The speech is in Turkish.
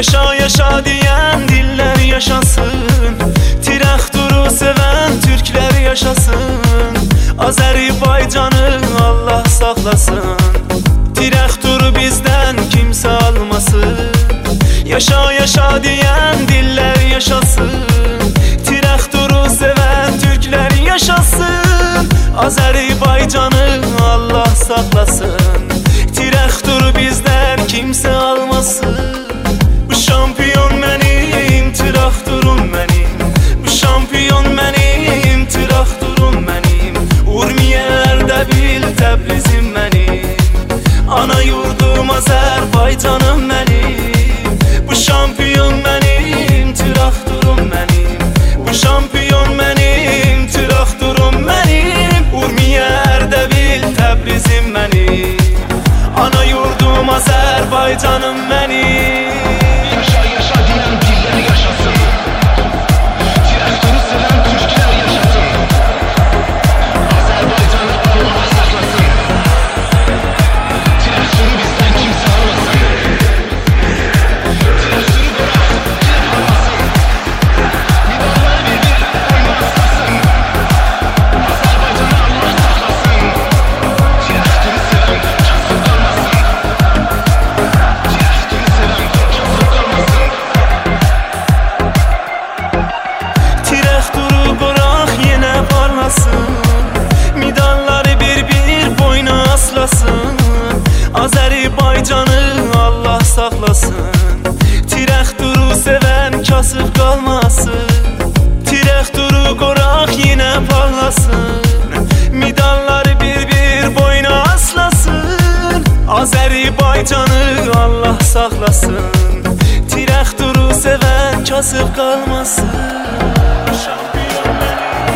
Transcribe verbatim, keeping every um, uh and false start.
Yaşa yaşa diyen diller yaşasın, Tiraktur'u seven Türkler yaşasın. Azerbaycan'ı Allah saklasın, Tiraktur'u bizden kimse almasın. Yaşa yaşa diyen diller yaşasın, Tiraktur'u seven Türkler yaşasın. Azerbaycan'ı Allah saklasın, Tiraktur'u bizden kimse almasın. Bu şampiyon benim, Tiraktur'um benim. Bu şampiyon benim, Tiraktur'um benim. Urmiye'lerde bil Təbrizim benim. Ana yurdum Azerbaycan'ım benim. Bu şampiyon benim, Tiraktur'um benim. Bu şampiyon benim, Tiraktur'um benim. Urmiye'lerde bil Təbrizim benim. Ana yurdum Azerbaycan'ım benim. Yaşa yaşa diyen diller yaşasın, Tiraktur'u seven Türkler yaşasın. Azerbaycan'ı Allah saklasın, Tiraktur'u bizden kimse almasın. Tiraktur'u bırak, Tirak almasın. Milyonları bir bir oyunu aslasın. Azerbaycan'ı Allah saklasın, Tiraktur'u seven kasıp kalmasın. Tiraktur'u seven kasıp kalmasın. Tiraktur'u bırak yine parlasın, medalları bir bir boyna aslasın. Azerbaycan'ı Allah saklasın, Tiraktur'u seven kasıp kalmasın. Tiraktur'u qorak yine parlasın, medalları bir bir boyna aslasın. Azerbaycan'ı Allah saklasın, Tiraktur'u seven kasıp kalmasın. Şampiyon benim.